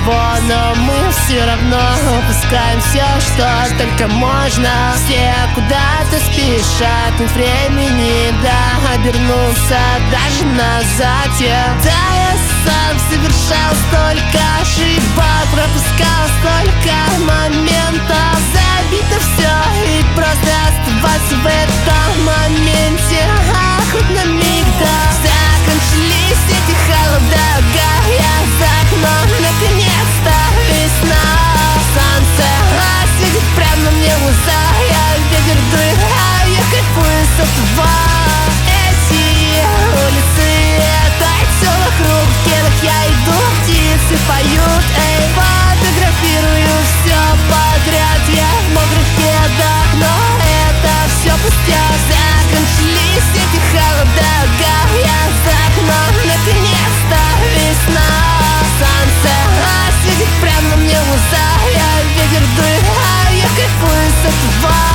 ничего, но мы все равно упускаем все, что только можно. Все куда-то спешат, нет времени, да, обернуться даже назад. Да, я сам совершал столько ошибок, пропускал столько моментов. Забито все и просто оставаться в этом моменте, хоть на миг, да. Закончились эти холода, я за окном, наконец-то весна. Солнце светит прямо мне в глаза, я ветер дует, а я кайфую с этого. Эти улицы, это все вокруг, в кедах я иду, птицы поют, эй, фотографирую все подряд. Я в мокрых кедах, но это все пустяк. Закончились эти холода, я за окном, наконец-то весна. Солнце светит прямо мне в глаза, я ветер дует, а я кайфую с этого.